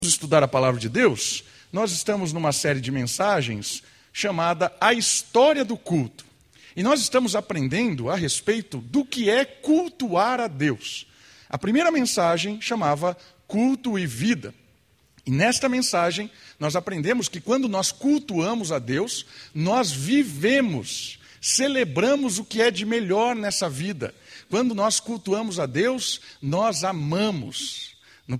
Estudar a palavra de Deus, nós estamos numa série de mensagens chamada A História do Culto. E nós estamos aprendendo a respeito do que é cultuar a Deus. A primeira mensagem chamava Culto e Vida. E nesta mensagem nós aprendemos que quando nós cultuamos a Deus, nós vivemos, celebramos o que é de melhor nessa vida. Quando nós cultuamos a Deus, nós amamos. Na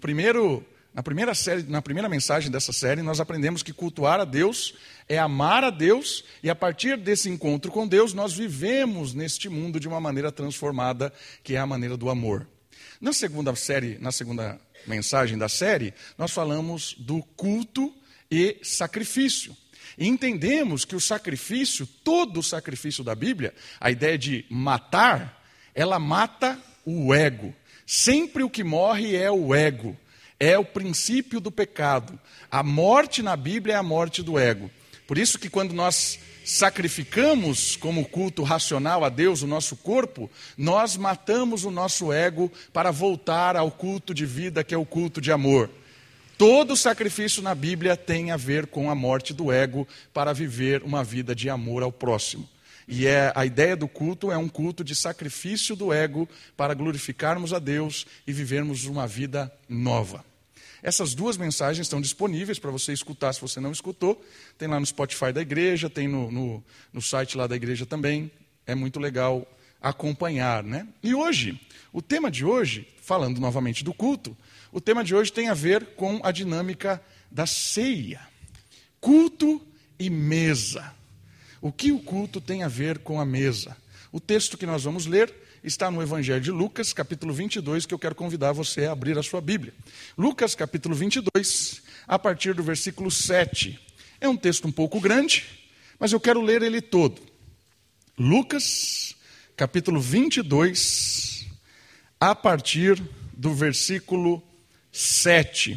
primeira mensagem dessa série, nós aprendemos que cultuar a Deus é amar a Deus, e a partir desse encontro com Deus, nós vivemos neste mundo de uma maneira transformada, que é a maneira do amor. Na segunda mensagem da série, nós falamos do culto e sacrifício. E entendemos que o sacrifício, todo o sacrifício da Bíblia, a ideia de matar, ela mata o ego. Sempre o que morre é o ego. É o princípio do pecado. A morte na Bíblia é a morte do ego. Por isso que quando nós sacrificamos como culto racional a Deus o nosso corpo, nós matamos o nosso ego para voltar ao culto de vida, que é o culto de amor. Todo sacrifício na Bíblia tem a ver com a morte do ego para viver uma vida de amor ao próximo. E a ideia do culto é um culto de sacrifício do ego para glorificarmos a Deus e vivermos uma vida nova. Essas duas mensagens estão disponíveis para você escutar, se você não escutou. Tem lá no Spotify da igreja, tem no site lá da igreja também. É muito legal acompanhar, né? E hoje, o tema de hoje, falando novamente do culto, o tema de hoje tem a ver com a dinâmica da ceia. Culto e mesa. O que o culto tem a ver com a mesa? O texto que nós vamos ler está no Evangelho de Lucas, capítulo 22, que eu quero convidar você a abrir a sua Bíblia. Lucas, capítulo 22, a partir do versículo 7. É um texto um pouco grande, mas eu quero ler ele todo. Lucas, capítulo 22, a partir do versículo 7.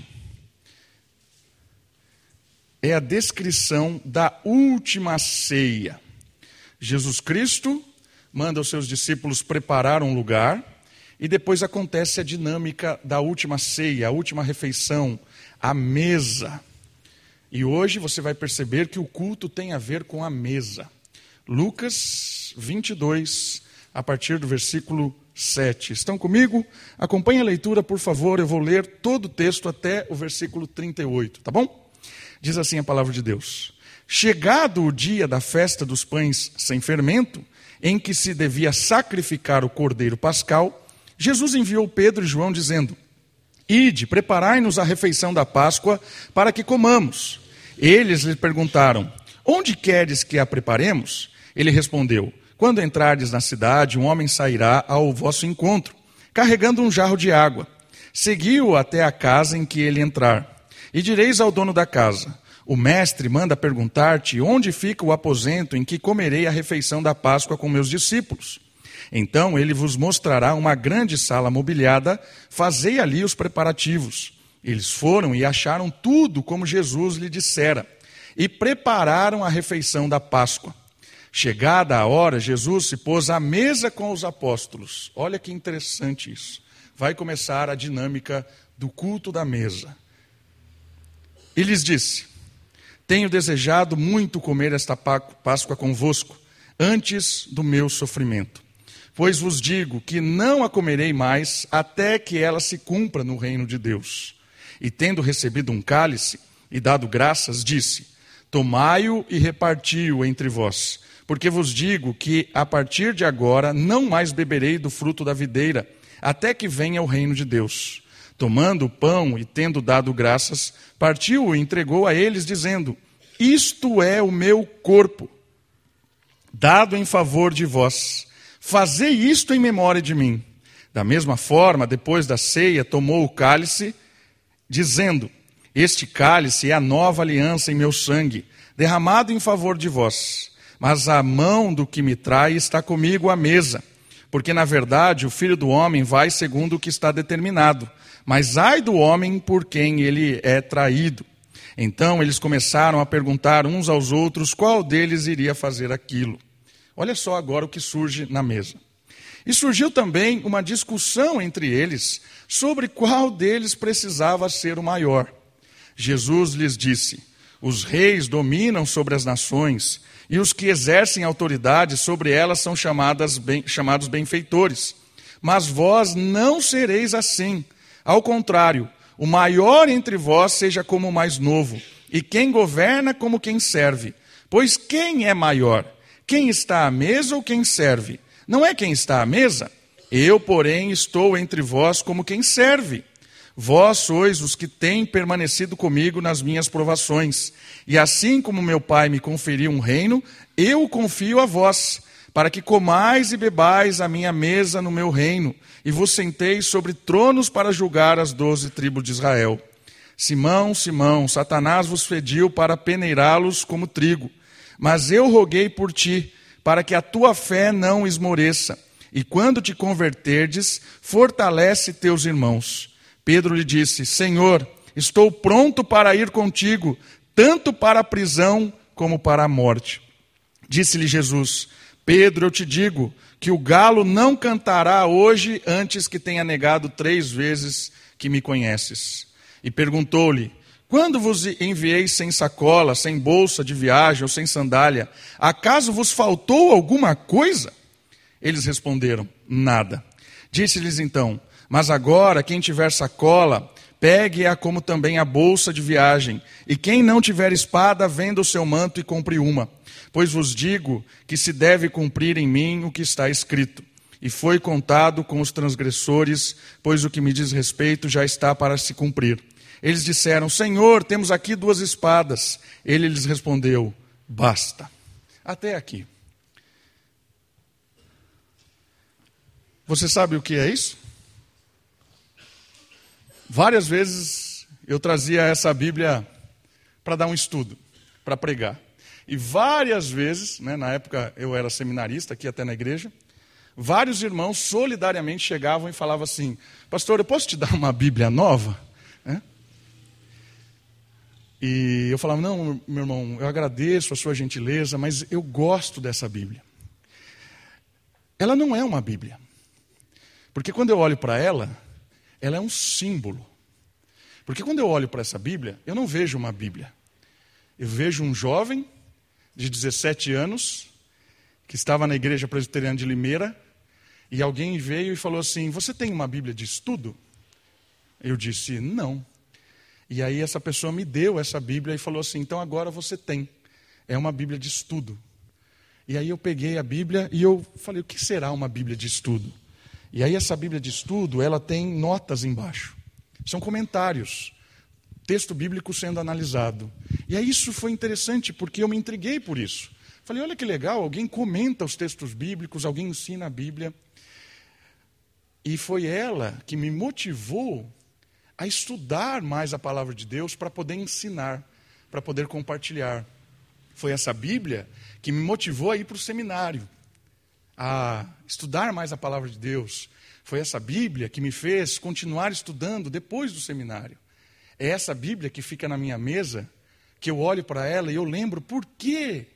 É a descrição da última ceia. Jesus Cristo manda os seus discípulos preparar um lugar, e depois acontece a dinâmica da última ceia, a última refeição, a mesa. E hoje você vai perceber que o culto tem a ver com a mesa. Lucas 22, a partir do versículo 7. Estão comigo? Acompanhe a leitura, por favor. Eu vou ler todo o texto até o versículo 38, tá bom? Diz assim a palavra de Deus. Chegado o dia da festa dos pães sem fermento, em que se devia sacrificar o cordeiro pascal, Jesus enviou Pedro e João dizendo: Ide, preparai-nos a refeição da Páscoa para que comamos. Eles lhe perguntaram: Onde queres que a preparemos? Ele respondeu: Quando entrardes na cidade, um homem sairá ao vosso encontro, carregando um jarro de água. Segui-o até a casa em que ele entrar. E direis ao dono da casa: O mestre manda perguntar-te onde fica o aposento em que comerei a refeição da Páscoa com meus discípulos. Então ele vos mostrará uma grande sala mobiliada, fazei ali os preparativos. Eles foram e acharam tudo como Jesus lhe dissera, e prepararam a refeição da Páscoa. Chegada a hora, Jesus se pôs à mesa com os apóstolos. Olha que interessante isso. Vai começar a dinâmica do culto da mesa. E lhes disse: Tenho desejado muito comer esta Páscoa convosco, antes do meu sofrimento. Pois vos digo que não a comerei mais, até que ela se cumpra no reino de Deus. E tendo recebido um cálice, e dado graças, disse: Tomai-o e reparti-o entre vós. Porque vos digo que, a partir de agora, não mais beberei do fruto da videira, até que venha o reino de Deus. Tomando o pão e tendo dado graças, partiu e entregou a eles, dizendo: Isto é o meu corpo, dado em favor de vós. Fazei isto em memória de mim. Da mesma forma, depois da ceia, tomou o cálice, dizendo: Este cálice é a nova aliança em meu sangue, derramado em favor de vós. Mas a mão do que me trai está comigo à mesa. Porque, na verdade, o Filho do Homem vai segundo o que está determinado. Mas ai do homem por quem ele é traído. Então eles começaram a perguntar uns aos outros qual deles iria fazer aquilo. Olha só agora o que surge na mesa. E surgiu também uma discussão entre eles sobre qual deles precisava ser o maior. Jesus lhes disse: os reis dominam sobre as nações, e os que exercem autoridade sobre elas são chamados benfeitores. Mas vós não sereis assim. Ao contrário, o maior entre vós seja como o mais novo, e quem governa como quem serve. Pois quem é maior? Quem está à mesa ou quem serve? Não é quem está à mesa? Eu, porém, estou entre vós como quem serve. Vós sois os que têm permanecido comigo nas minhas provações. E assim como meu Pai me conferiu um reino, eu o confio a vós, para que comais e bebais a minha mesa no meu reino, e vos senteis sobre tronos para julgar as 12 tribos de Israel. Simão, Simão, Satanás vos pediu para peneirá-los como trigo. Mas eu roguei por ti, para que a tua fé não esmoreça. E quando te converterdes, fortalece teus irmãos. Pedro lhe disse: Senhor, estou pronto para ir contigo, tanto para a prisão como para a morte. Disse-lhe Jesus: Pedro, eu te digo que o galo não cantará hoje antes que tenha negado 3 vezes que me conheces. E perguntou-lhe: quando vos enviei sem sacola, sem bolsa de viagem ou sem sandália, acaso vos faltou alguma coisa? Eles responderam: nada. Disse-lhes então: mas agora, quem tiver sacola, pegue-a como também a bolsa de viagem. E quem não tiver espada, venda o seu manto e compre uma. Pois vos digo que se deve cumprir em mim o que está escrito. E foi contado com os transgressores, pois o que me diz respeito já está para se cumprir. Eles disseram: Senhor, temos aqui 2 espadas. Ele lhes respondeu: basta. Até aqui. Você sabe o que é isso? Várias vezes eu trazia essa Bíblia para dar um estudo, para pregar. E várias vezes, na época eu era seminarista aqui até na igreja, vários irmãos solidariamente chegavam e falavam assim: pastor, eu posso te dar uma Bíblia nova? E eu falava: não, meu irmão, eu agradeço a sua gentileza, mas eu gosto dessa Bíblia. Ela não é uma Bíblia. Porque quando eu olho para ela é um símbolo. Porque quando eu olho para essa Bíblia, eu não vejo uma Bíblia. Eu vejo um jovem de 17 anos, que estava na igreja presbiteriana de Limeira, e alguém veio e falou assim: você tem uma Bíblia de estudo? Eu disse: não. E aí essa pessoa me deu essa Bíblia e falou assim: então agora você tem. É uma Bíblia de estudo. E aí eu peguei a Bíblia e eu falei: o que será uma Bíblia de estudo? E aí essa Bíblia de estudo, ela tem notas embaixo. São comentários, texto bíblico sendo analisado. E aí isso foi interessante, porque eu me intriguei por isso. Falei: olha que legal, alguém comenta os textos bíblicos, alguém ensina a Bíblia. E foi ela que me motivou a estudar mais a palavra de Deus para poder ensinar, para poder compartilhar. Foi essa Bíblia que me motivou a ir para o seminário, a estudar mais a palavra de Deus. Foi essa Bíblia que me fez continuar estudando depois do seminário. É essa Bíblia que fica na minha mesa, que eu olho para ela e eu lembro por que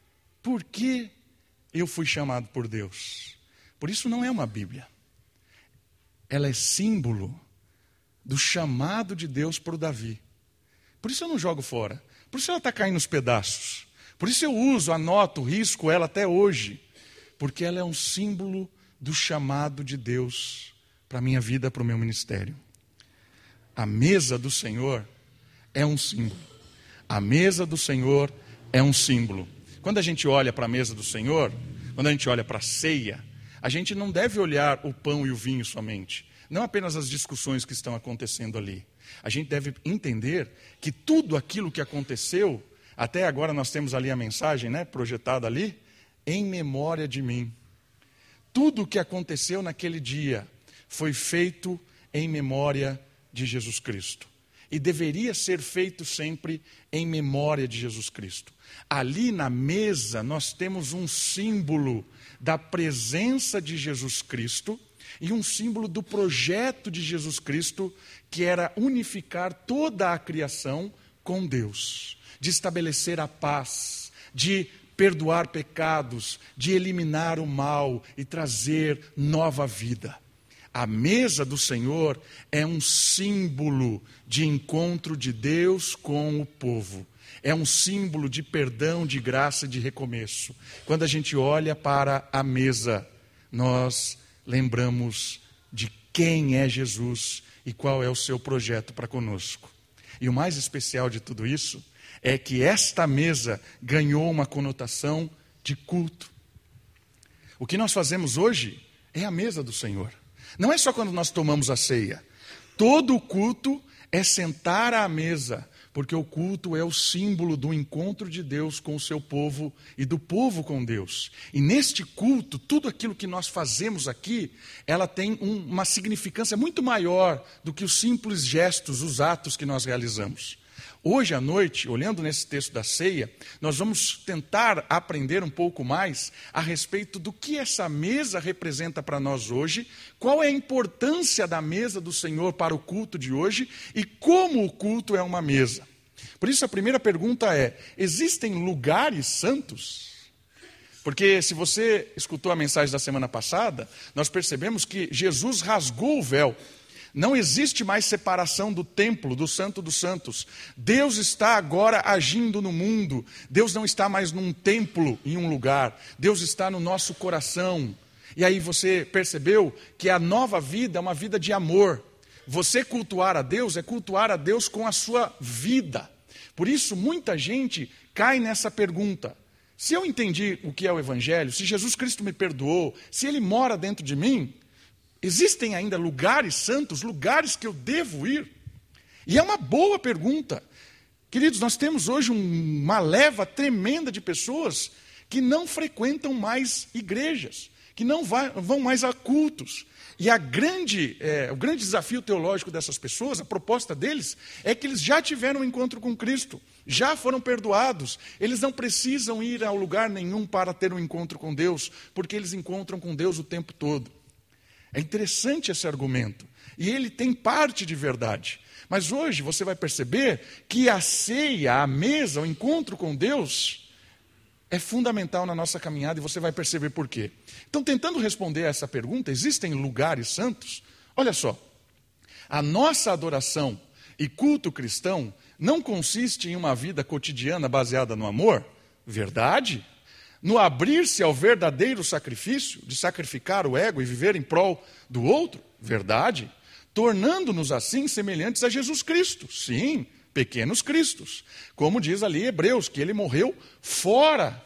eu fui chamado por Deus. Por isso não é uma Bíblia. Ela é símbolo do chamado de Deus para o Davi. Por isso eu não jogo fora. Por isso ela está caindo nos pedaços. Por isso eu uso, anoto, risco ela até hoje. Porque ela é um símbolo do chamado de Deus para a minha vida, para o meu ministério. A mesa do Senhor é um símbolo. A mesa do Senhor é um símbolo. Quando a gente olha para a mesa do Senhor, quando a gente olha para a ceia, a gente não deve olhar o pão e o vinho somente. Não apenas as discussões que estão acontecendo ali. A gente deve entender que tudo aquilo que aconteceu, até agora nós temos ali a mensagem, projetada ali, em memória de mim. Tudo o que aconteceu naquele dia foi feito em memória de Jesus Cristo. E deveria ser feito sempre em memória de Jesus Cristo. Ali na mesa nós temos um símbolo da presença de Jesus Cristo e um símbolo do projeto de Jesus Cristo, que era unificar toda a criação com Deus, de estabelecer a paz, de perdoar pecados, de eliminar o mal e trazer nova vida. A mesa do Senhor é um símbolo de encontro de Deus com o povo. É um símbolo de perdão, de graça e de recomeço. Quando a gente olha para a mesa, nós lembramos de quem é Jesus e qual é o seu projeto para conosco. E o mais especial de tudo isso é que esta mesa ganhou uma conotação de culto. O que nós fazemos hoje é a mesa do Senhor. Não é só quando nós tomamos a ceia. Todo o culto é sentar à mesa, porque o culto é o símbolo do encontro de Deus com o seu povo e do povo com Deus. E neste culto, tudo aquilo que nós fazemos aqui, ela tem uma significância muito maior do que os simples gestos, os atos que nós realizamos. Hoje à noite, olhando nesse texto da ceia, nós vamos tentar aprender um pouco mais a respeito do que essa mesa representa para nós hoje, qual é a importância da mesa do Senhor para o culto de hoje e como o culto é uma mesa. Por isso a primeira pergunta é: existem lugares santos? Porque se você escutou a mensagem da semana passada, nós percebemos que Jesus rasgou o véu. Não existe mais separação do templo, do Santo dos Santos. Deus está agora agindo no mundo. Deus não está mais num templo, em um lugar. Deus está no nosso coração. E aí você percebeu que a nova vida é uma vida de amor. Você cultuar a Deus é cultuar a Deus com a sua vida. Por isso, muita gente cai nessa pergunta. Se eu entendi o que é o Evangelho, se Jesus Cristo me perdoou, se Ele mora dentro de mim, existem ainda lugares santos, lugares que eu devo ir? E é uma boa pergunta. Queridos, nós temos hoje uma leva tremenda de pessoas que não frequentam mais igrejas, que não vão mais a cultos. E o grande desafio teológico dessas pessoas, a proposta deles, é que eles já tiveram um encontro com Cristo, já foram perdoados, eles não precisam ir a lugar nenhum para ter um encontro com Deus, porque eles encontram com Deus o tempo todo. É interessante esse argumento, e ele tem parte de verdade. Mas hoje você vai perceber que a ceia, a mesa, o encontro com Deus é fundamental na nossa caminhada, e você vai perceber por quê. Então, tentando responder a essa pergunta, existem lugares santos? Olha só, a nossa adoração e culto cristão não consiste em uma vida cotidiana baseada no amor? Verdade? No abrir-se ao verdadeiro sacrifício, de sacrificar o ego e viver em prol do outro? Verdade. Tornando-nos assim semelhantes a Jesus Cristo. Sim, pequenos cristos. Como diz ali Hebreus, que ele morreu fora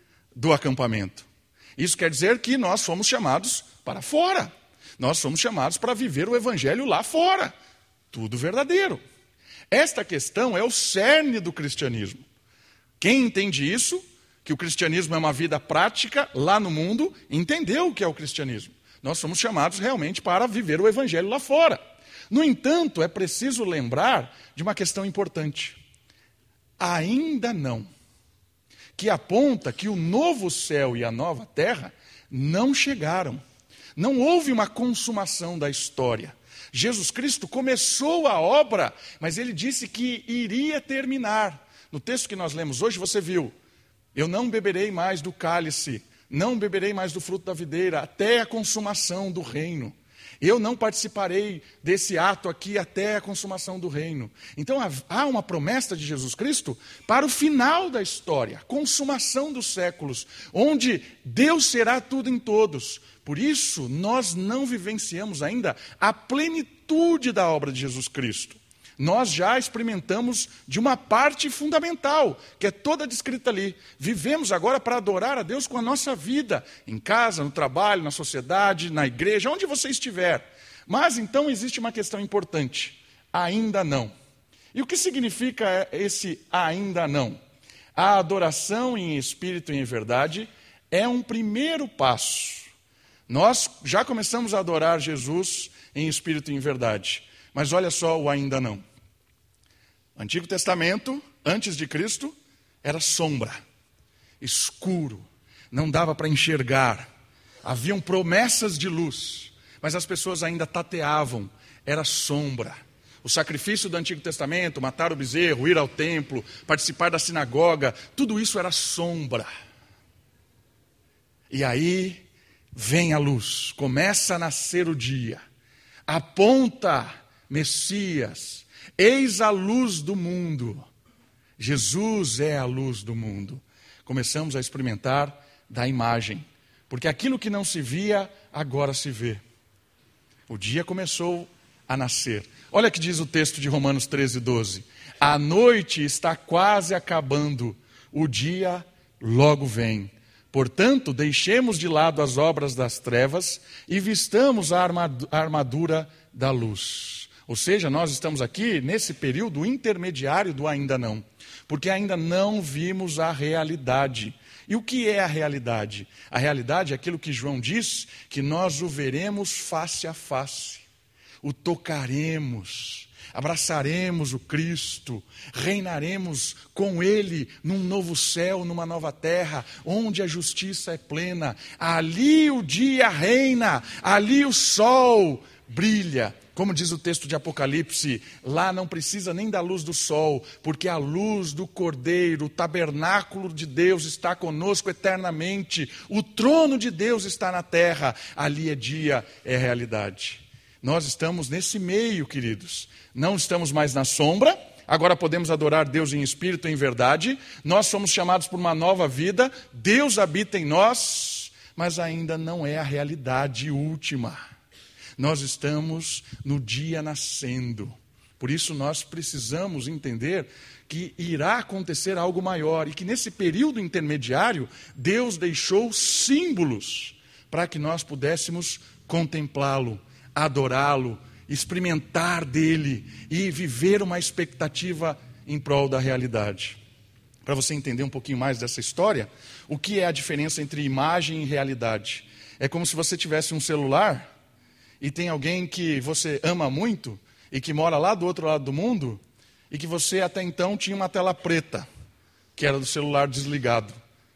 do acampamento. Isso quer dizer que nós fomos chamados para fora. Nós somos chamados para viver o evangelho lá fora. Tudo verdadeiro. Esta questão é o cerne do cristianismo. Quem entende isso, que o cristianismo é uma vida prática lá no mundo, entendeu o que é o cristianismo. Nós somos chamados realmente para viver o evangelho lá fora. No entanto, é preciso lembrar de uma questão importante. Ainda não. Que aponta que o novo céu e a nova terra não chegaram. Não houve uma consumação da história. Jesus Cristo começou a obra, mas ele disse que iria terminar. No texto que nós lemos hoje, você viu: eu não beberei mais do cálice, não beberei mais do fruto da videira, até a consumação do reino. Eu não participarei desse ato aqui até a consumação do reino. Então há uma promessa de Jesus Cristo para o final da história, a consumação dos séculos, onde Deus será tudo em todos. Por isso, nós não vivenciamos ainda a plenitude da obra de Jesus Cristo. Nós já experimentamos de uma parte fundamental, que é toda descrita ali. Vivemos agora para adorar a Deus com a nossa vida, em casa, no trabalho, na sociedade, na igreja, onde você estiver. Mas então existe uma questão importante: ainda não. E o que significa esse ainda não? A adoração em espírito e em verdade é um primeiro passo. Nós já começamos a adorar Jesus em espírito e em verdade. Mas olha só o ainda não. O Antigo Testamento, antes de Cristo, era sombra, escuro, não dava para enxergar. Haviam promessas de luz, mas as pessoas ainda tateavam, era sombra. O sacrifício do Antigo Testamento, matar o bezerro, ir ao templo, participar da sinagoga, tudo isso era sombra. E aí vem a luz, começa a nascer o dia. aponta Messias, eis a luz do mundo. Jesus é a luz do mundo. Começamos a experimentar da imagem, porque aquilo que não se via, agora se vê. O dia começou a nascer. Olha o que diz o texto de Romanos 13:12. A noite está quase acabando, o dia logo vem. Portanto, deixemos de lado as obras das trevas e vistamos a armadura da luz. Ou seja, nós estamos aqui nesse período intermediário do ainda não, porque ainda não vimos a realidade. E o que é a realidade? A realidade é aquilo que João diz, que nós o veremos face a face, o tocaremos, abraçaremos o Cristo, reinaremos com Ele num novo céu, numa nova terra, onde a justiça é plena. Ali o dia reina, ali o sol brilha. Como diz o texto de Apocalipse, lá não precisa nem da luz do sol, porque a luz do Cordeiro, o tabernáculo de Deus está conosco eternamente, o trono de Deus está na terra, ali é dia, é realidade. Nós estamos nesse meio, queridos, não estamos mais na sombra, agora podemos adorar Deus em espírito e em verdade, nós somos chamados por uma nova vida, Deus habita em nós, mas ainda não é a realidade última. Nós estamos no dia nascendo. Por isso nós precisamos entender que irá acontecer algo maior e que nesse período intermediário Deus deixou símbolos para que nós pudéssemos contemplá-lo, adorá-lo, experimentar dele e viver uma expectativa em prol da realidade. Para você entender um pouquinho mais dessa história, o que é a diferença entre imagem e realidade? É como se você tivesse um celular e tem alguém que você ama muito e que mora lá do outro lado do mundo e que você até então tinha uma tela preta, que era do celular desligado.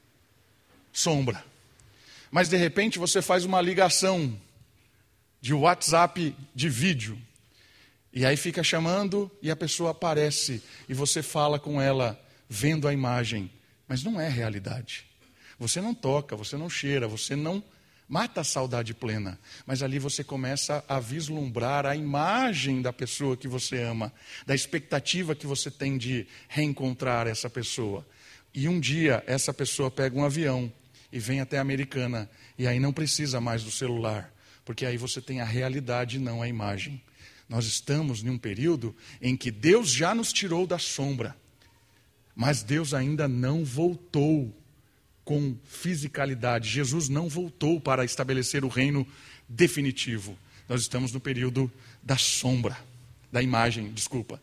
Sombra. Mas de repente você faz uma ligação de WhatsApp de vídeo e aí fica chamando e a pessoa aparece e você fala com ela vendo a imagem, mas não é realidade. Você não toca, você não cheira, você não mata a saudade plena, mas ali você começa a vislumbrar a imagem da pessoa que você ama, da expectativa que você tem de reencontrar essa pessoa. E um dia essa pessoa pega um avião e vem até a Americana, e aí não precisa mais do celular, porque aí você tem a realidade e não a imagem. Nós estamos em um período em que Deus já nos tirou da sombra, mas Deus ainda não voltou com fisicalidade. Jesus não voltou para estabelecer o reino definitivo. Nós estamos no período da sombra, da imagem,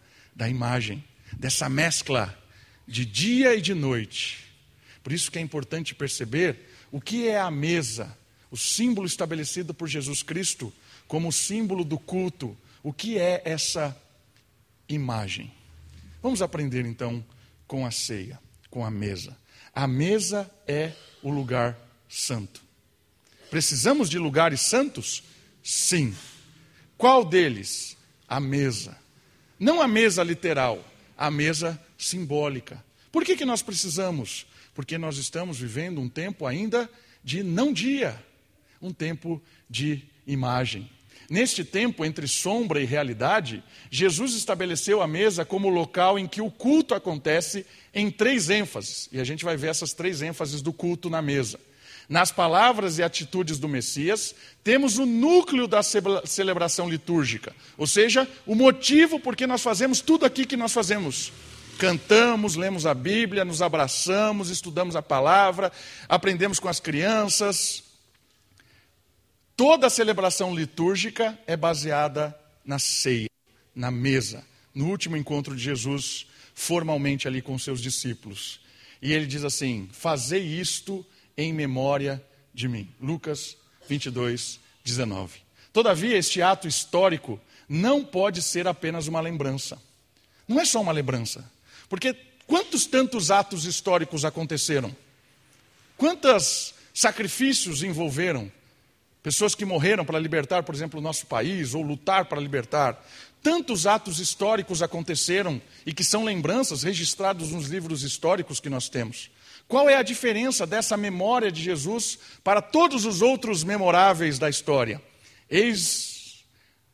dessa mescla de dia e de noite. Por isso que é importante perceber o que é a mesa, o símbolo estabelecido por Jesus Cristo como símbolo do culto. O que é essa imagem? Vamos aprender então com a ceia, com a mesa. A mesa é o lugar santo. Precisamos de lugares santos? Sim. Qual deles? A mesa. Não a mesa literal, a mesa simbólica. Por que nós precisamos? Porque nós estamos vivendo um tempo ainda de não dia, um tempo de imagem. Neste tempo entre sombra e realidade, Jesus estabeleceu a mesa como local em que o culto acontece em 3 ênfases. E a gente vai ver essas 3 ênfases do culto na mesa. Nas palavras e atitudes do Messias, temos o núcleo da celebração litúrgica. Ou seja, o motivo por que nós fazemos tudo aqui que nós fazemos. Cantamos, lemos a Bíblia, nos abraçamos, estudamos a palavra, aprendemos com as crianças. Toda a celebração litúrgica é baseada na ceia, na mesa, no último encontro de Jesus, formalmente ali com seus discípulos. E ele diz assim: fazei isto em memória de mim. Lucas 22, 19. Todavia, este ato histórico não pode ser apenas uma lembrança. Não é só uma lembrança. Porque quantos tantos atos históricos aconteceram? Quantos sacrifícios envolveram? Pessoas que morreram para libertar, por exemplo, o nosso país, ou lutar para libertar. Tantos atos históricos aconteceram e que são lembranças registrados nos livros históricos que nós temos. Qual é a diferença dessa memória de Jesus para todos os outros memoráveis da história? Eis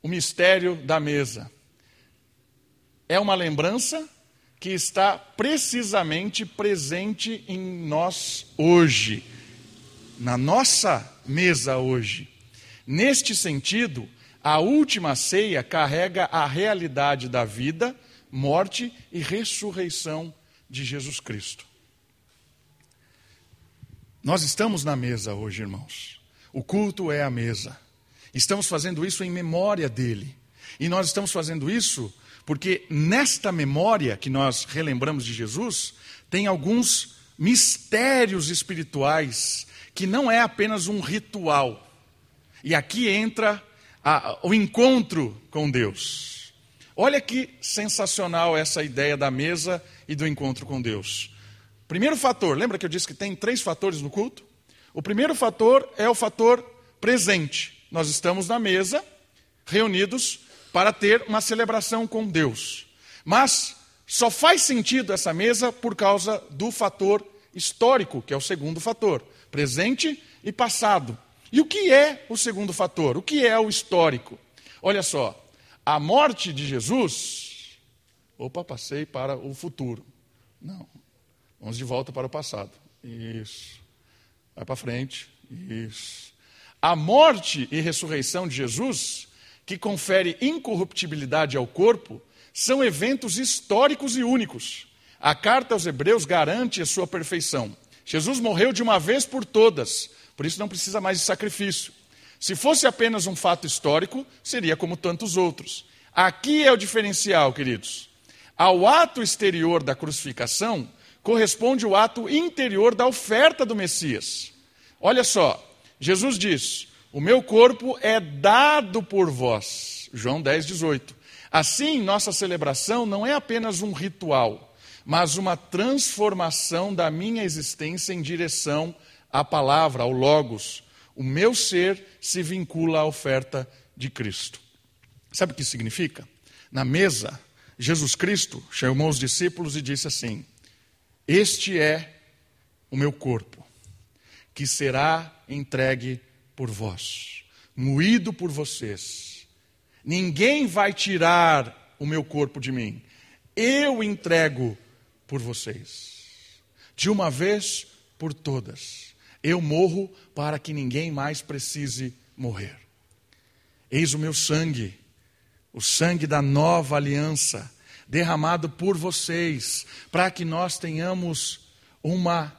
o mistério da mesa? É uma lembrança que está precisamente presente em nós hoje, na nossa mesa hoje. Neste sentido, a última ceia carrega a realidade da vida, morte e ressurreição de Jesus Cristo. Nós estamos na mesa hoje, irmãos. O culto é a mesa. Estamos fazendo isso em memória dele. E nós estamos fazendo isso porque nesta memória que nós relembramos de Jesus, tem alguns mistérios espirituais que não é apenas um ritual. E aqui entra o encontro com Deus. Olha que sensacional essa ideia da mesa e do encontro com Deus. Primeiro fator, lembra que eu disse que tem 3 fatores no culto? O primeiro fator é o fator presente. Nós estamos na mesa, reunidos, para ter uma celebração com Deus. Mas só faz sentido essa mesa por causa do fator histórico, que é o segundo fator, presente e passado. E o que é o segundo fator? O que é o histórico? Olha só, a morte de Jesus... passei para o futuro. Não, vamos de volta para o passado. Isso. Vai para frente. Isso. A morte e ressurreição de Jesus, que confere incorruptibilidade ao corpo, são eventos históricos e únicos. A carta aos Hebreus garante a sua perfeição. Jesus morreu de uma vez por todas, por isso não precisa mais de sacrifício. Se fosse apenas um fato histórico, seria como tantos outros. Aqui é o diferencial, queridos. Ao ato exterior da crucificação, corresponde o ato interior da oferta do Messias. Olha só, Jesus diz: o meu corpo é dado por vós. João 10:18. Assim, nossa celebração não é apenas um ritual, mas uma transformação da minha existência em direção à palavra, ao Logos. O meu ser se vincula à oferta de Cristo. Sabe o que significa? Na mesa, Jesus Cristo chamou os discípulos e disse assim: este é o meu corpo, que será entregue por vós, moído por vocês. Ninguém vai tirar o meu corpo de mim. Eu entrego por vocês. De uma vez por todas. Eu morro para que ninguém mais precise morrer. Eis o meu sangue, o sangue da nova aliança, derramado por vocês, para que nós tenhamos uma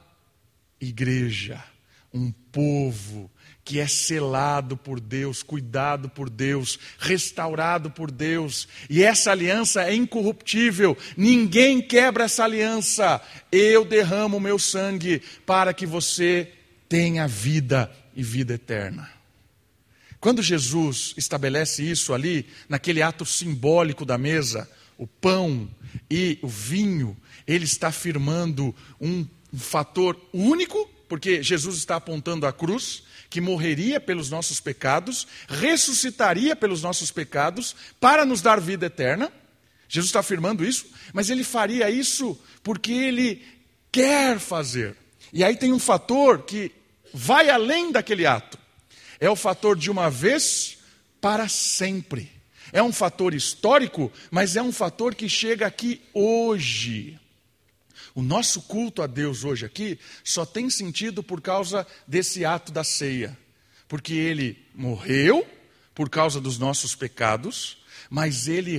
igreja, um povo que é selado por Deus, cuidado por Deus, restaurado por Deus. E essa aliança é incorruptível. Ninguém quebra essa aliança. Eu derramo o meu sangue para que você tenha vida e vida eterna. Quando Jesus estabelece isso ali, naquele ato simbólico da mesa, o pão e o vinho, ele está afirmando um fator único, porque Jesus está apontando a cruz, que morreria pelos nossos pecados, ressuscitaria pelos nossos pecados, para nos dar vida eterna. Jesus está afirmando isso, mas ele faria isso porque ele quer fazer. E aí tem um fator que vai além daquele ato. É o fator de uma vez para sempre. É um fator histórico, mas é um fator que chega aqui hoje. O nosso culto a Deus hoje aqui só tem sentido por causa desse ato da ceia. Porque ele morreu por causa dos nossos pecados, mas ele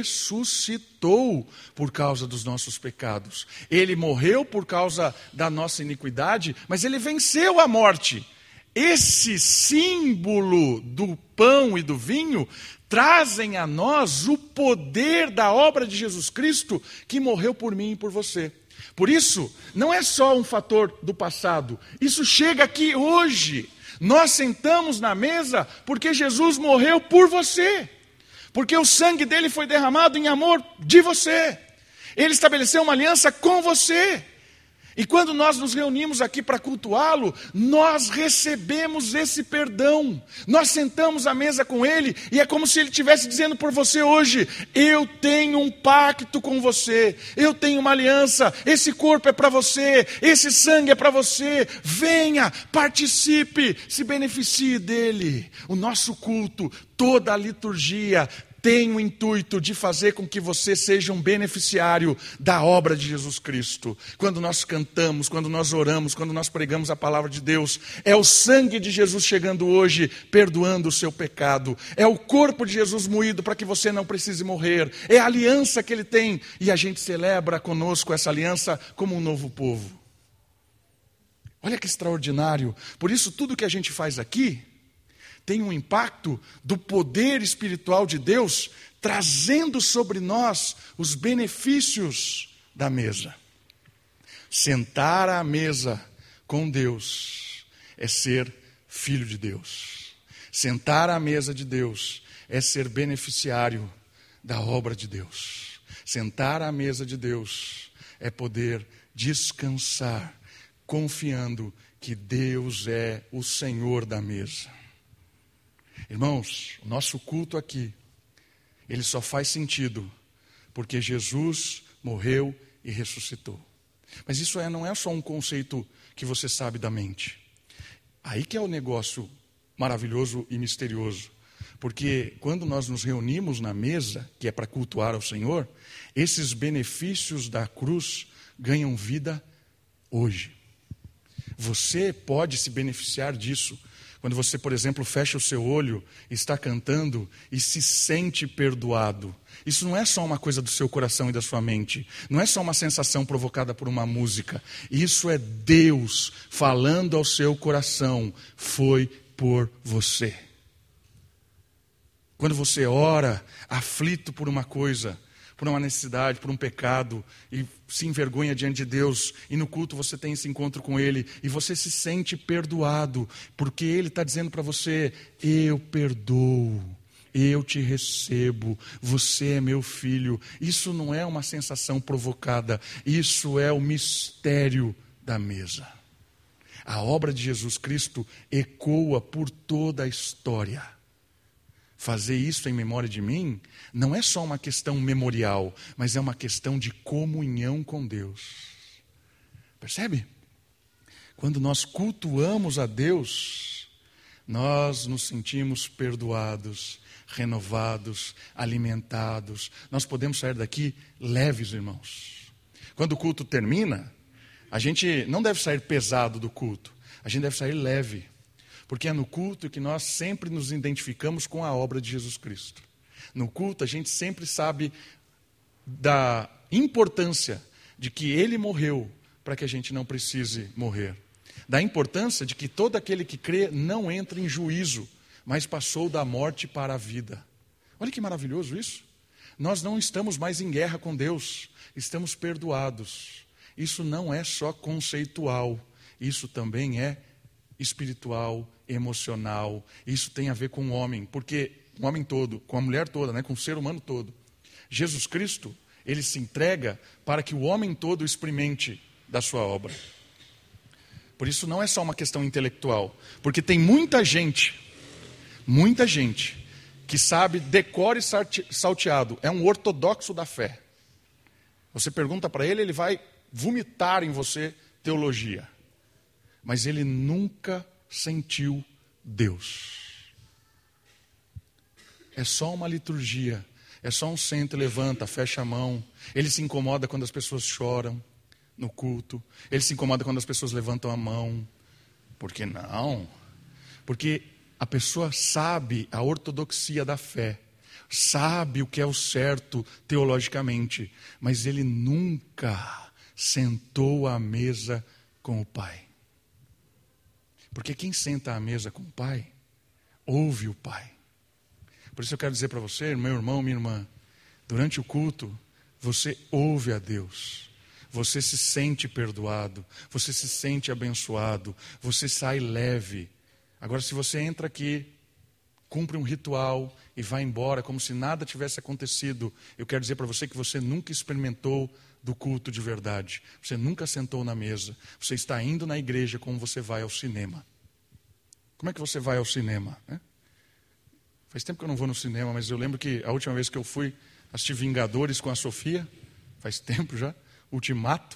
ressuscitou por causa dos nossos pecados. Ele morreu por causa da nossa iniquidade, mas ele venceu a morte. Esse símbolo do pão e do vinho trazem a nós o poder da obra de Jesus Cristo que morreu por mim e por você. Por isso, não é só um fator do passado, isso chega aqui hoje. Nós sentamos na mesa porque Jesus morreu por você, porque o sangue dele foi derramado em amor de você. Ele estabeleceu uma aliança com você. E quando nós nos reunimos aqui para cultuá-lo, nós recebemos esse perdão. Nós sentamos à mesa com Ele e é como se Ele estivesse dizendo por você hoje: eu tenho um pacto com você, eu tenho uma aliança, esse corpo é para você, esse sangue é para você, venha, participe, se beneficie dele. O nosso culto, toda a liturgia tem o intuito de fazer com que você seja um beneficiário da obra de Jesus Cristo. Quando nós cantamos, quando nós oramos, quando nós pregamos a palavra de Deus, é o sangue de Jesus chegando hoje, perdoando o seu pecado. É o corpo de Jesus moído para que você não precise morrer. É a aliança que Ele tem e a gente celebra conosco essa aliança como um novo povo. Olha que extraordinário. Por isso tudo que a gente faz aqui tem um impacto do poder espiritual de Deus, trazendo sobre nós os benefícios da mesa. Sentar à mesa com Deus é ser filho de Deus. Sentar à mesa de Deus é ser beneficiário da obra de Deus. Sentar à mesa de Deus é poder descansar, confiando que Deus é o Senhor da mesa. Irmãos, o nosso culto aqui, ele só faz sentido porque Jesus morreu e ressuscitou. Mas isso não é só um conceito que você sabe da mente. Aí que é o negócio maravilhoso e misterioso. Porque quando nós nos reunimos na mesa, que é para cultuar ao Senhor, esses benefícios da cruz ganham vida hoje. Você pode se beneficiar disso. Quando você, por exemplo, fecha o seu olho, está cantando e se sente perdoado. Isso não é só uma coisa do seu coração e da sua mente. Não é só uma sensação provocada por uma música. Isso é Deus falando ao seu coração. Foi por você. Quando você ora, aflito por uma coisa, por uma necessidade, por um pecado, e se envergonha diante de Deus, e no culto você tem esse encontro com Ele, e você se sente perdoado, porque Ele está dizendo para você: eu perdoo, eu te recebo, você é meu filho. Isso não é uma sensação provocada, isso é o mistério da mesa. A obra de Jesus Cristo ecoa por toda a história. Fazer isso em memória de mim não é só uma questão memorial, mas é uma questão de comunhão com Deus. Percebe? Quando nós cultuamos a Deus, nós nos sentimos perdoados, renovados, alimentados. Nós podemos sair daqui leves, irmãos. Quando o culto termina, a gente não deve sair pesado do culto, a gente deve sair leve. Porque é no culto que nós sempre nos identificamos com a obra de Jesus Cristo. No culto a gente sempre sabe da importância de que Ele morreu para que a gente não precise morrer. Da importância de que todo aquele que crê não entra em juízo, mas passou da morte para a vida. Olha que maravilhoso isso. Nós não estamos mais em guerra com Deus, estamos perdoados. Isso não é só conceitual, isso também é espiritual, emocional. Isso tem a ver com o homem, porque o homem todo, com a mulher toda, com o ser humano todo. Jesus Cristo, Ele se entrega para que o homem todo experimente da sua obra. Por isso não é só uma questão intelectual, porque tem muita gente que sabe decor e salteado, é um ortodoxo da fé. Você pergunta para ele, ele vai vomitar em você teologia. Mas ele nunca sentiu Deus. É só uma liturgia, é só um senta e levanta, fecha a mão. Ele se incomoda quando as pessoas choram no culto. Ele se incomoda quando as pessoas levantam a mão. Por que não? Porque a pessoa sabe a ortodoxia da fé, sabe o que é o certo teologicamente, mas ele nunca sentou à mesa com o Pai. Porque quem senta à mesa com o Pai, ouve o Pai. Por isso eu quero dizer para você, meu irmão, minha irmã, durante o culto, você ouve a Deus. Você se sente perdoado, você se sente abençoado, você sai leve. Agora, se você entra aqui, cumpre um ritual e vai embora como se nada tivesse acontecido, eu quero dizer para você que você nunca experimentou do culto de verdade. Você nunca sentou na mesa. Você está indo na igreja como você vai ao cinema. Como é que você vai ao cinema? Faz tempo que eu não vou no cinema, mas eu lembro que a última vez que eu fui assistir Vingadores com a Sofia, faz tempo já, Ultimato,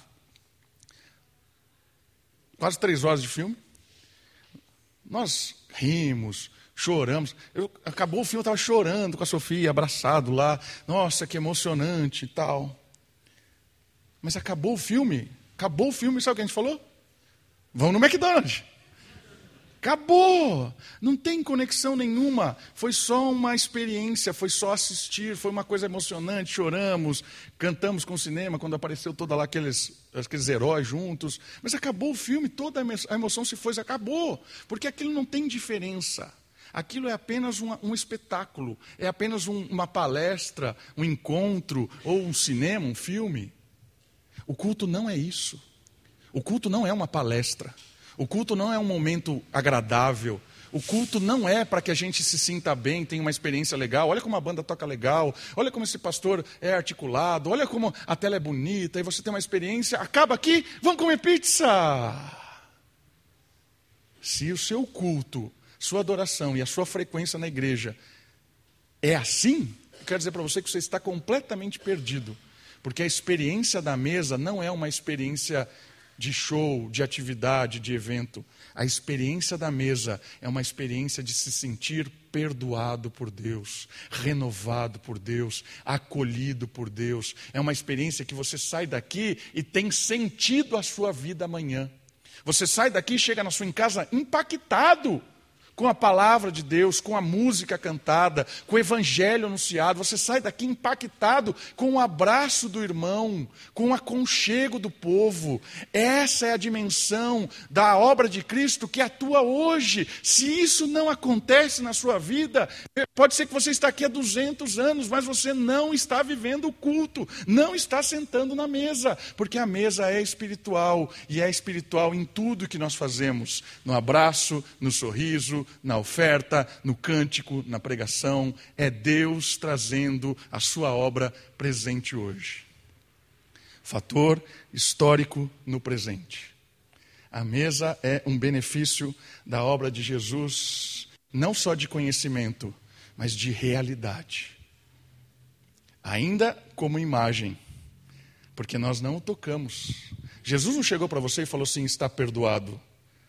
quase 3 horas de filme. Nós rimos, choramos. Acabou o filme, eu estava chorando com a Sofia, abraçado lá. Nossa, que emocionante e tal. Mas acabou o filme, sabe o que a gente falou? Vamos no McDonald's. Acabou! Não tem conexão nenhuma. Foi só uma experiência, foi só assistir, foi uma coisa emocionante. Choramos, cantamos com o cinema quando apareceu toda lá aqueles heróis juntos. Mas acabou o filme, toda a emoção se foi, acabou. Porque aquilo não tem diferença. Aquilo é apenas um espetáculo, é apenas uma palestra, um encontro, ou um cinema, um filme. O culto não é isso. O culto não é uma palestra. O culto não é um momento agradável. O culto não é para que a gente se sinta bem, tenha uma experiência legal. Olha como a banda toca legal. Olha como esse pastor é articulado. Olha como a tela é bonita. E você tem uma experiência. Acaba aqui, vamos comer pizza. Se o seu culto, sua adoração e a sua frequência na igreja é assim, eu quero dizer para você que você está completamente perdido. Porque a experiência da mesa não é uma experiência de show, de atividade, de evento. A experiência da mesa é uma experiência de se sentir perdoado por Deus, renovado por Deus, acolhido por Deus. É uma experiência que você sai daqui e tem sentido a sua vida amanhã. Você sai daqui e chega na sua casa impactado com a palavra de Deus, com a música cantada, com o evangelho anunciado. Você sai daqui impactado com o abraço do irmão, com o aconchego do povo. Essa é a dimensão da obra de Cristo que atua hoje. Se isso não acontece na sua vida, pode ser que você está aqui há 200 anos, mas você não está vivendo o culto, não está sentando na mesa, porque a mesa é espiritual, e é espiritual em tudo que nós fazemos, no abraço, no sorriso, na oferta, no cântico, na pregação. É Deus trazendo a sua obra presente hoje. Fator histórico no presente. A mesa é um benefício da obra de Jesus, não só de conhecimento, mas de realidade. Ainda como imagem, porque nós não o tocamos. Jesus não chegou para você e falou assim: está perdoado.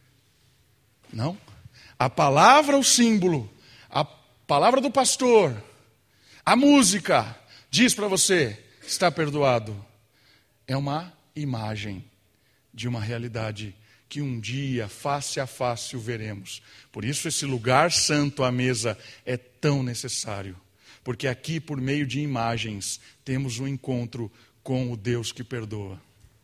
Não. A palavra, o símbolo, a palavra do pastor, a música, diz para você: está perdoado. É uma imagem de uma realidade que um dia, face a face, o veremos. Por isso esse lugar santo à mesa é tão necessário. Porque aqui, por meio de imagens, temos um encontro com o Deus que perdoa.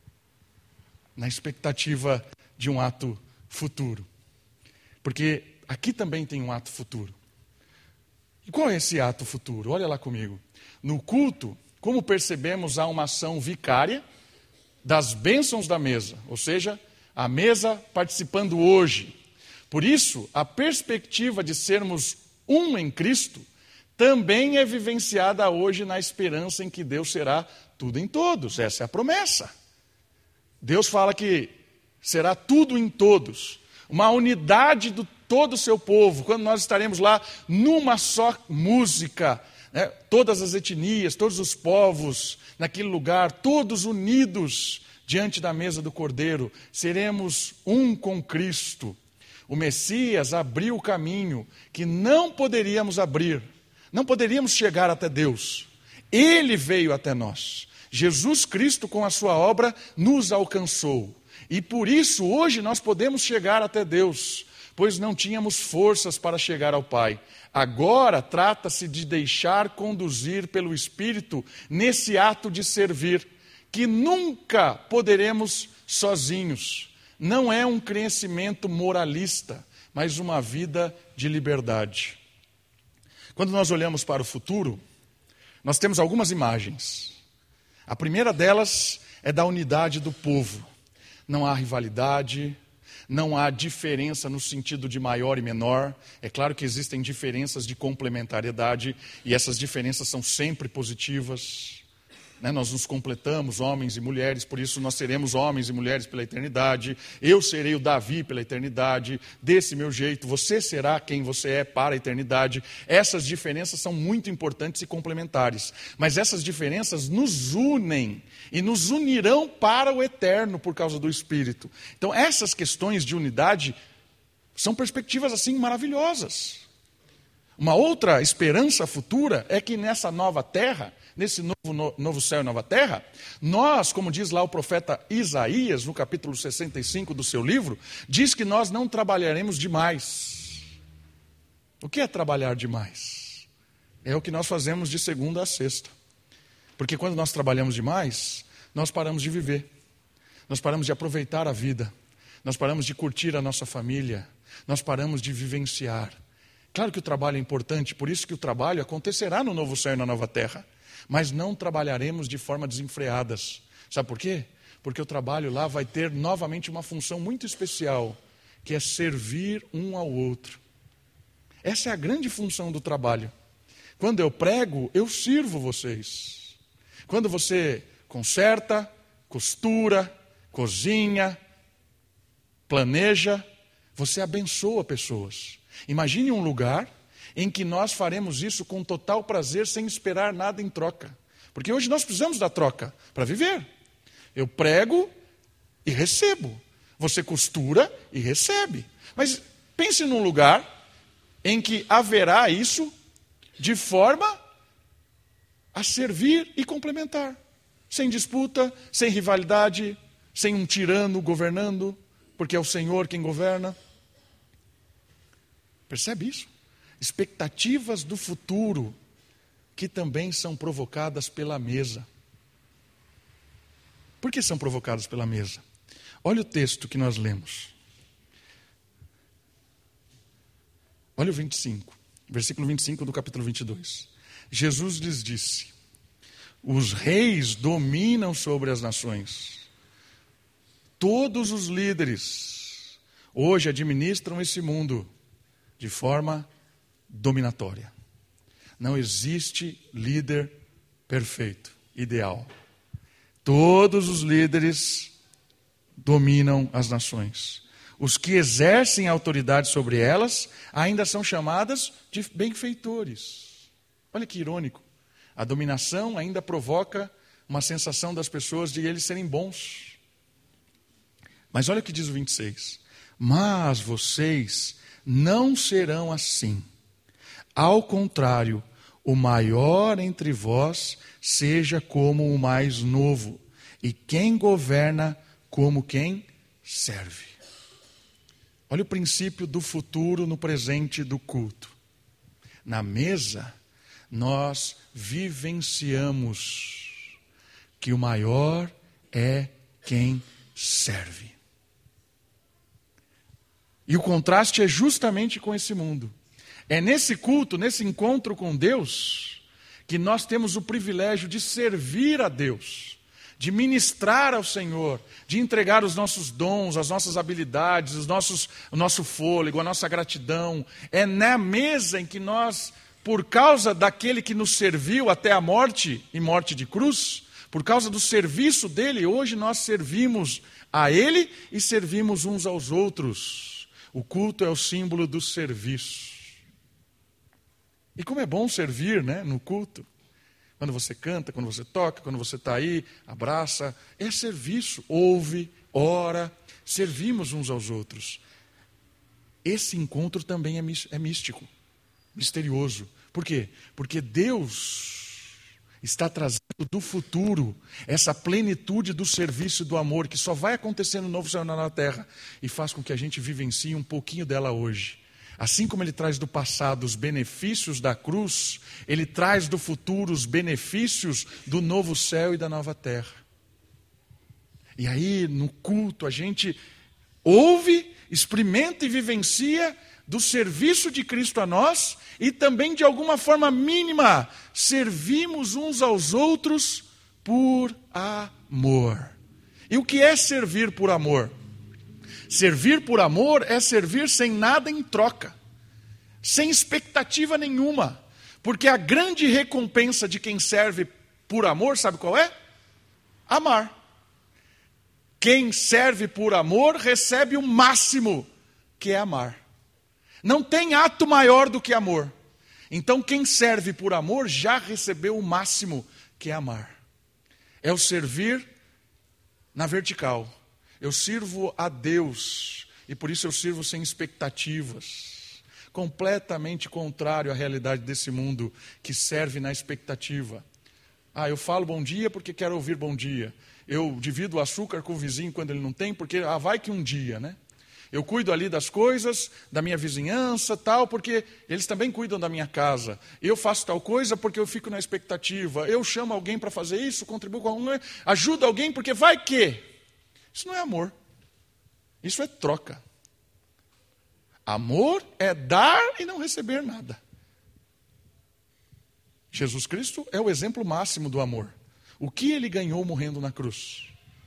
Na expectativa de um ato futuro. Porque aqui também tem um ato futuro. E qual é esse ato futuro? Olha lá comigo. No culto, como percebemos, há uma ação vicária das bênçãos da mesa. Ou seja, a mesa participando hoje. Por isso, a perspectiva de sermos um em Cristo também é vivenciada hoje na esperança em que Deus será tudo em todos. Essa é a promessa. Deus fala que será tudo em todos. Uma unidade do todo o seu povo, quando nós estaremos lá numa só música, né? Todas as etnias, todos os povos naquele lugar, todos unidos diante da mesa do Cordeiro, seremos um com Cristo. O Messias abriu o caminho que não poderíamos abrir, não poderíamos chegar até Deus. Ele veio até nós. Jesus Cristo, com a sua obra, nos alcançou. E por isso, hoje, nós podemos chegar até Deus, pois não tínhamos forças para chegar ao Pai. Agora, trata-se de deixar conduzir pelo Espírito nesse ato de servir, que nunca poderemos sozinhos. Não é um crescimento moralista, mas uma vida de liberdade. Quando nós olhamos para o futuro, nós temos algumas imagens. A primeira delas é da unidade do povo. Não há rivalidade, não há diferença no sentido de maior e menor. É claro que existem diferenças de complementariedade e essas diferenças são sempre positivas. né? Nós nos completamos, homens e mulheres, por isso nós seremos homens e mulheres pela eternidade. Eu serei o Davi pela eternidade, desse meu jeito, você será quem você é para a eternidade. Essas diferenças são muito importantes e complementares, mas essas diferenças nos unem e nos unirão para o eterno por causa do Espírito. Então essas questões de unidade são perspectivas assim maravilhosas. Uma outra esperança futura é que nessa nova terra, nesse novo céu e nova terra, nós, como diz lá o profeta Isaías, no capítulo 65 do seu livro, diz que nós não trabalharemos demais. O que é trabalhar demais? É o que nós fazemos de segunda a sexta. Porque quando nós trabalhamos demais, nós paramos de viver. Nós paramos de aproveitar a vida. Nós paramos de curtir a nossa família. Nós paramos de vivenciar. Claro que o trabalho é importante, por isso que o trabalho acontecerá no novo céu e na nova terra. Mas não trabalharemos de forma desenfreadas. Sabe por quê? Porque o trabalho lá vai ter novamente uma função muito especial, que é servir um ao outro. Essa é a grande função do trabalho. Quando eu prego, eu sirvo vocês. Quando você conserta, costura, cozinha, planeja, você abençoa pessoas. Imagine um lugar em que nós faremos isso com total prazer, sem esperar nada em troca. Porque hoje nós precisamos da troca para viver. Eu prego e recebo. Você costura e recebe. Mas pense num lugar em que haverá isso de forma a servir e complementar. Sem disputa, sem rivalidade, sem um tirano governando, porque é o Senhor quem governa. Percebe isso? Expectativas do futuro que também são provocadas pela mesa. Por que são provocadas pela mesa? Olha o texto que nós lemos. Olha o 25, versículo 25 do capítulo 22. Jesus lhes disse: os reis dominam sobre as nações. Todos os líderes hoje administram esse mundo de forma dominatória. Não existe líder perfeito, ideal. Todos os líderes dominam as nações. Os que exercem autoridade sobre elas ainda são chamadas de benfeitores. Olha que irônico. A dominação ainda provoca uma sensação das pessoas de eles serem bons. Mas olha o que diz o 26. Mas vocês não serão assim. Ao contrário, o maior entre vós seja como o mais novo, e quem governa como quem serve. Olha o princípio do futuro no presente do culto. Na mesa, nós vivenciamos que o maior é quem serve. E o contraste é justamente com esse mundo. É nesse culto, nesse encontro com Deus, que nós temos o privilégio de servir a Deus, de ministrar ao Senhor, de entregar os nossos dons, as nossas habilidades, o nosso fôlego, a nossa gratidão. É na mesa em que nós, por causa daquele que nos serviu até a morte e morte de cruz, por causa do serviço dele, hoje nós servimos a ele e servimos uns aos outros. O culto é o símbolo do serviço. E como é bom servir, né, no culto. Quando você canta, quando você toca, quando você está aí, abraça. É serviço. Ouve, ora, servimos uns aos outros. Esse encontro também é místico, misterioso. Por quê? Porque Deus está trazendo do futuro essa plenitude do serviço e do amor que só vai acontecer no novo céu e na nova terra e faz com que a gente vivencie um pouquinho dela hoje. Assim como ele traz do passado os benefícios da cruz, ele traz do futuro os benefícios do novo céu e da nova terra. E aí, no culto, a gente ouve, experimenta e vivencia do serviço de Cristo a nós e também, de alguma forma mínima, servimos uns aos outros por amor. E o que é servir por amor? Servir por amor é servir sem nada em troca, sem expectativa nenhuma, porque a grande recompensa de quem serve por amor, sabe qual é? Amar. Quem serve por amor recebe o máximo, que é amar. Não tem ato maior do que amor. Então quem serve por amor já recebeu o máximo, que é amar. É o servir na vertical. Eu sirvo a Deus e por isso eu sirvo sem expectativas. Completamente contrário à realidade desse mundo que serve na expectativa. Eu falo bom dia porque quero ouvir bom dia. Eu divido o açúcar com o vizinho quando ele não tem, porque vai que um dia, né? Eu cuido ali das coisas, da minha vizinhança, tal, porque eles também cuidam da minha casa. Eu faço tal coisa porque eu fico na expectativa. Eu chamo alguém para fazer isso, contribuo com alguém, ajudo alguém porque vai que. Isso não é amor. Isso é troca. Amor é dar e não receber nada. Jesus Cristo é o exemplo máximo do amor. O que ele ganhou morrendo na cruz?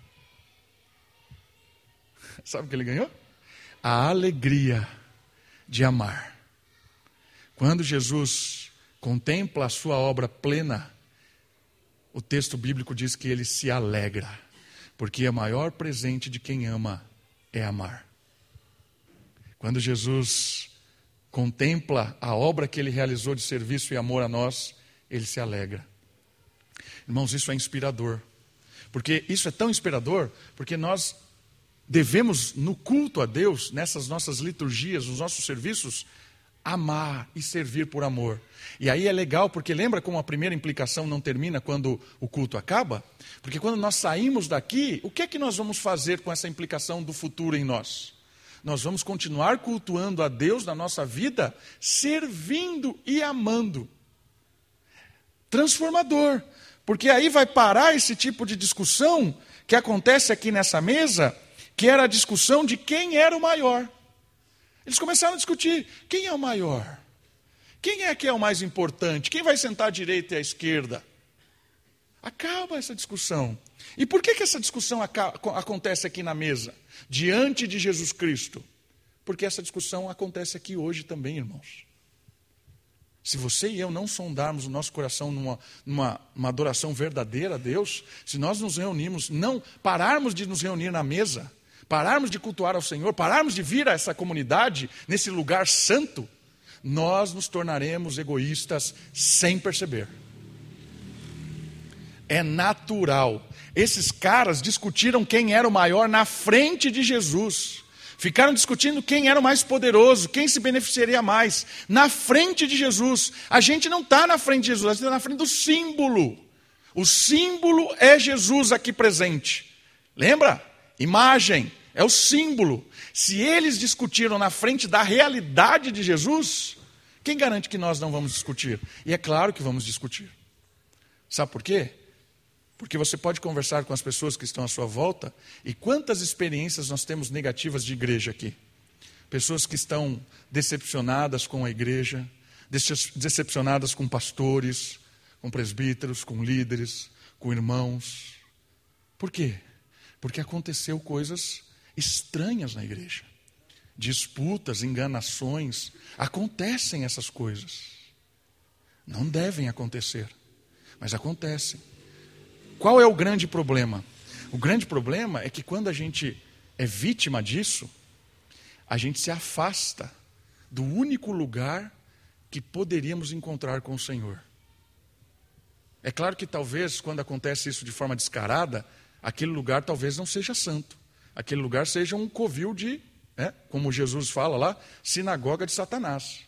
Sabe o que ele ganhou? A alegria de amar. Quando Jesus contempla a sua obra plena, o texto bíblico diz que ele se alegra, porque o maior presente de quem ama é amar. Quando Jesus contempla a obra que ele realizou de serviço e amor a nós, ele se alegra. Irmãos, isso é inspirador. Porque isso é tão inspirador, porque nós devemos, no culto a Deus, nessas nossas liturgias, nos nossos serviços, amar e servir por amor. E aí é legal, porque lembra como a primeira implicação não termina quando o culto acaba? Porque quando nós saímos daqui, o que é que nós vamos fazer com essa implicação do futuro em nós? Nós vamos continuar cultuando a Deus na nossa vida, servindo e amando. Transformador. Porque aí vai parar esse tipo de discussão que acontece aqui nessa mesa, que era a discussão de quem era o maior. Eles começaram a discutir, quem é o maior? Quem é que é o mais importante? Quem vai sentar à direita e à esquerda? Acaba essa discussão. E por que essa discussão acontece aqui na mesa, diante de Jesus Cristo? Porque essa discussão acontece aqui hoje também, irmãos. Se você e eu não sondarmos o nosso coração numa adoração verdadeira a Deus, se nós nos reunirmos, não pararmos de nos reunir na mesa, pararmos de cultuar ao Senhor, pararmos de vir a essa comunidade, nesse lugar santo, nós nos tornaremos egoístas sem perceber. É natural. Esses caras discutiram quem era o maior na frente de Jesus. Ficaram discutindo quem era o mais poderoso, quem se beneficiaria mais. Na frente de Jesus. A gente não está na frente de Jesus, a gente está na frente do símbolo. O símbolo é Jesus aqui presente. Lembra? Imagem, é o símbolo. Se eles discutiram na frente da realidade de Jesus, quem garante que nós não vamos discutir? E é claro que vamos discutir. Sabe por quê? Porque você pode conversar com as pessoas que estão à sua volta, e quantas experiências nós temos negativas de igreja aqui? Pessoas que estão decepcionadas com a igreja, decepcionadas com pastores, com presbíteros, com líderes, com irmãos. Por quê? Porque aconteceu coisas estranhas na igreja. Disputas, enganações, acontecem essas coisas. Não devem acontecer, mas acontecem. Qual é o grande problema? O grande problema é que quando a gente é vítima disso, a gente se afasta do único lugar que poderíamos encontrar com o Senhor. É claro que talvez, quando acontece isso de forma descarada, aquele lugar talvez não seja santo. Aquele lugar seja um covil de, como Jesus fala lá, sinagoga de Satanás.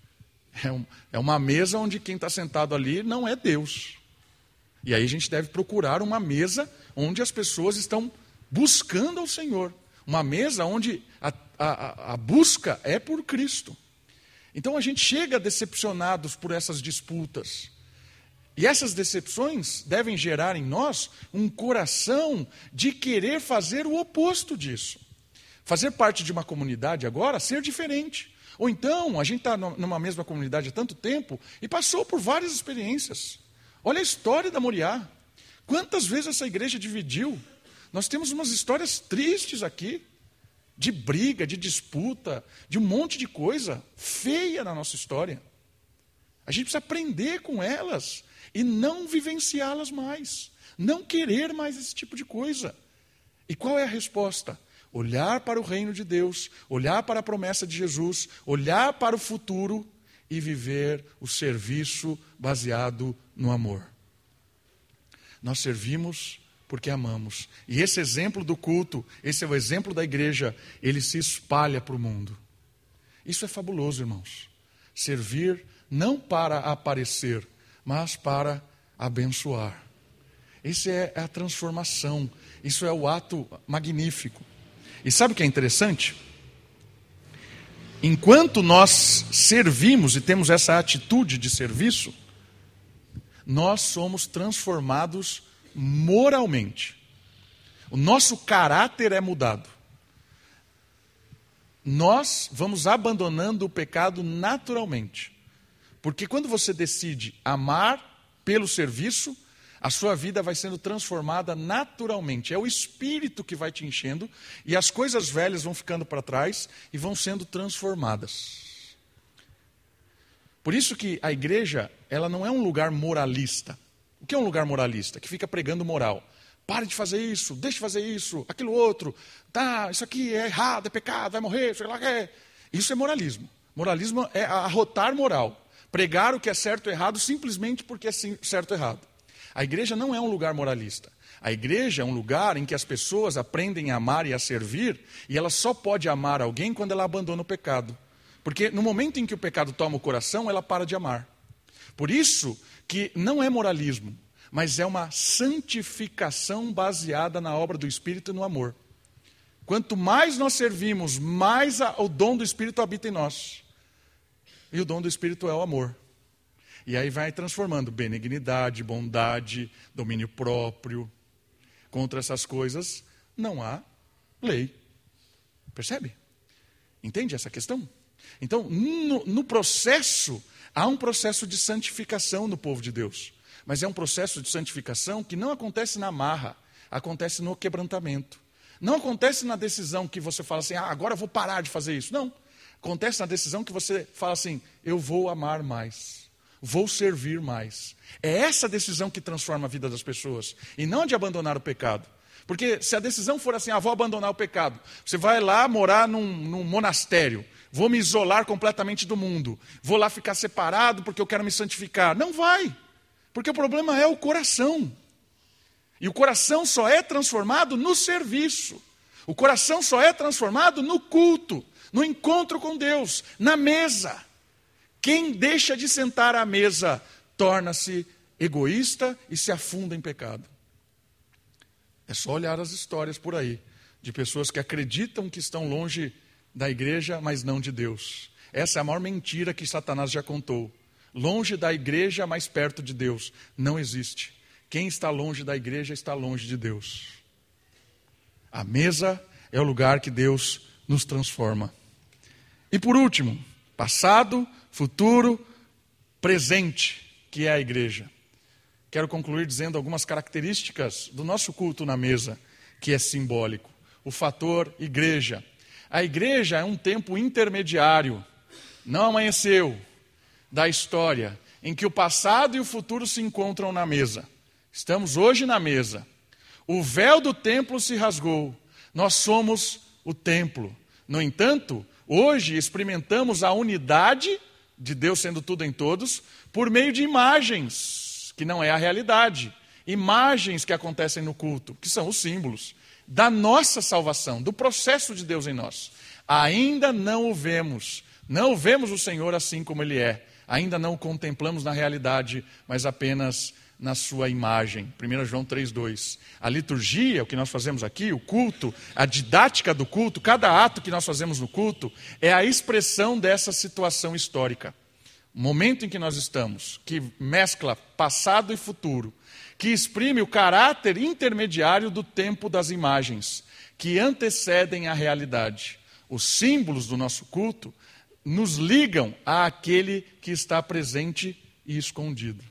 É uma mesa onde quem está sentado ali não é Deus. E aí a gente deve procurar uma mesa onde as pessoas estão buscando ao Senhor. Uma mesa onde a busca é por Cristo. Então a gente chega decepcionados por essas disputas. E essas decepções devem gerar em nós um coração de querer fazer o oposto disso. Fazer parte de uma comunidade agora, ser diferente. Ou então, a gente está numa mesma comunidade há tanto tempo e passou por várias experiências. Olha a história da Moriá. Quantas vezes essa igreja dividiu? Nós temos umas histórias tristes aqui, de briga, de disputa, de um monte de coisa feia na nossa história. A gente precisa aprender com elas e não vivenciá-las mais, não querer mais esse tipo de coisa. E qual é a resposta? Olhar para o reino de Deus, olhar para a promessa de Jesus, olhar para o futuro e viver o serviço baseado no amor. Nós servimos porque amamos. E esse exemplo do culto, esse é o exemplo da igreja, ele se espalha para o mundo. Isso é fabuloso, irmãos. Servir não para aparecer, mas para abençoar. Essa é a transformação. Isso é o ato magnífico. E sabe o que é interessante? Enquanto nós servimos e temos essa atitude de serviço, nós somos transformados moralmente. O nosso caráter é mudado. Nós vamos abandonando o pecado naturalmente. Porque quando você decide amar pelo serviço, a sua vida vai sendo transformada naturalmente. É o Espírito que vai te enchendo e as coisas velhas vão ficando para trás e vão sendo transformadas. Por isso que a igreja, ela não é um lugar moralista. O que é um lugar moralista? Que fica pregando moral. Pare de fazer isso, deixe de fazer isso, aquilo outro. Tá, isso aqui é errado, é pecado, vai morrer, sei lá o que é. Isso é moralismo. Moralismo é arrotar moral. Pregar o que é certo ou errado simplesmente porque é certo ou errado. A igreja não é um lugar moralista. A igreja é um lugar em que as pessoas aprendem a amar e a servir, e ela só pode amar alguém quando ela abandona o pecado. Porque no momento em que o pecado toma o coração, ela para de amar. Por isso que não é moralismo, mas é uma santificação baseada na obra do Espírito e no amor. Quanto mais nós servimos, mais o dom do Espírito habita em nós. E o dom do Espírito é o amor. E aí vai transformando benignidade, bondade, domínio próprio. Contra essas coisas não há lei. Percebe? Entende essa questão? Então, no processo, há um processo de santificação no povo de Deus. Mas é um processo de santificação que não acontece na marra, acontece no quebrantamento. Não acontece na decisão que você fala assim, agora eu vou parar de fazer isso. Não. Acontece na decisão que você fala assim, eu vou amar mais. Vou servir mais. É essa decisão que transforma a vida das pessoas. E não de abandonar o pecado. Porque se a decisão for assim, vou abandonar o pecado. Você vai lá morar num monastério. Vou me isolar completamente do mundo. Vou lá ficar separado porque eu quero me santificar. Não vai. Porque o problema é o coração. E o coração só é transformado no serviço. O coração só é transformado no culto. No encontro com Deus. Na mesa. Quem deixa de sentar à mesa torna-se egoísta e se afunda em pecado. É só olhar as histórias por aí, de pessoas que acreditam que estão longe da igreja, mas não de Deus. Essa é a maior mentira que Satanás já contou. Longe da igreja, mas perto de Deus. Não existe. Quem está longe da igreja está longe de Deus. A mesa é o lugar que Deus nos transforma. E por último, passado, futuro, presente, que é a igreja. Quero concluir dizendo algumas características do nosso culto na mesa, que é simbólico. O fator igreja. A igreja é um tempo intermediário, não amanheceu, da história, em que o passado e o futuro se encontram na mesa. Estamos hoje na mesa. O véu do templo se rasgou. Nós somos o templo. No entanto, hoje experimentamos a unidade de Deus sendo tudo em todos, por meio de imagens, que não é a realidade. Imagens que acontecem no culto, que são os símbolos da nossa salvação, do processo de Deus em nós. Ainda não o vemos o Senhor assim como Ele é. Ainda não o contemplamos na realidade, mas apenas na sua imagem. 1 João 3,2. A liturgia, o que nós fazemos aqui, o culto, a didática do culto, cada ato que nós fazemos no culto, é a expressão dessa situação histórica. O momento em que nós estamos, que mescla passado e futuro, que exprime o caráter intermediário do tempo das imagens, que antecedem a realidade. Os símbolos do nosso culto nos ligam àquele que está presente e escondido.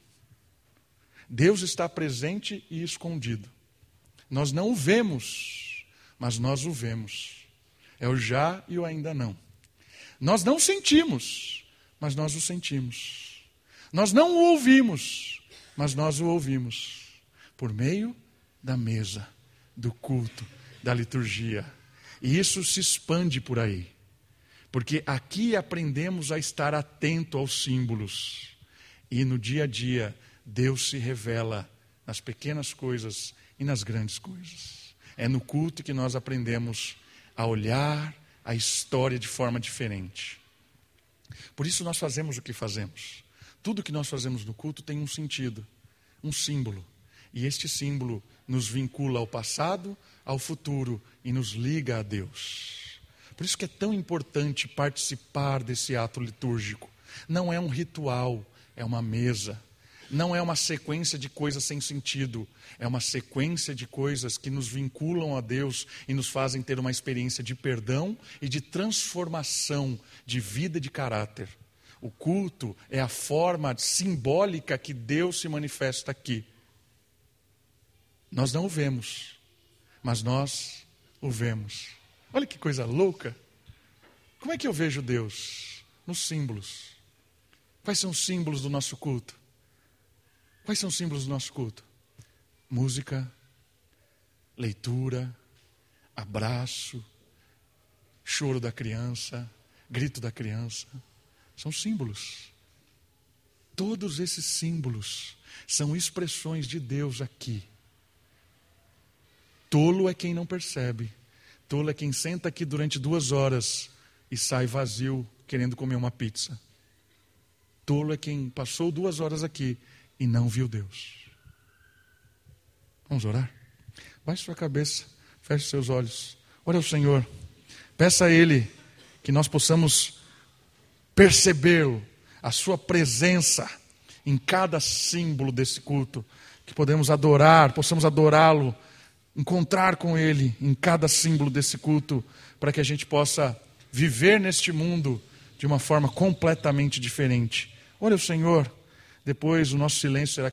Deus está presente e escondido. Nós não o vemos, mas nós o vemos. É o já e o ainda não. Nós não sentimos, mas nós o sentimos. Nós não o ouvimos, mas nós o ouvimos por meio da mesa, do culto, da liturgia. E isso se expande por aí. Porque aqui aprendemos a estar atento aos símbolos. E no dia a dia, Deus se revela nas pequenas coisas e nas grandes coisas. É no culto que nós aprendemos a olhar a história de forma diferente. Por isso nós fazemos o que fazemos. Tudo que nós fazemos no culto tem um sentido, um símbolo. E este símbolo nos vincula ao passado, ao futuro e nos liga a Deus. Por isso que é tão importante participar desse ato litúrgico. Não é um ritual, é uma mesa. Não é uma sequência de coisas sem sentido. É uma sequência de coisas que nos vinculam a Deus e nos fazem ter uma experiência de perdão e de transformação de vida e de caráter. O culto é a forma simbólica que Deus se manifesta aqui. Nós não o vemos, mas nós o vemos. Olha que coisa louca. Como é que eu vejo Deus? Nos símbolos. Quais são os símbolos do nosso culto? Quais são os símbolos do nosso culto? Música, leitura, abraço, choro da criança, grito da criança. São símbolos. Todos esses símbolos são expressões de Deus aqui. Tolo é quem não percebe. Tolo é quem senta aqui durante 2 horas e sai vazio querendo comer uma pizza. Tolo é quem passou 2 horas aqui e não viu Deus. Vamos orar? Baixe sua cabeça, feche seus olhos. Ore ao Senhor. Peça a Ele que nós possamos perceber a sua presença em cada símbolo desse culto. Que possamos adorá-lo, encontrar com Ele em cada símbolo desse culto, para que a gente possa viver neste mundo de uma forma completamente diferente. Ore ao Senhor. Depois o nosso silêncio será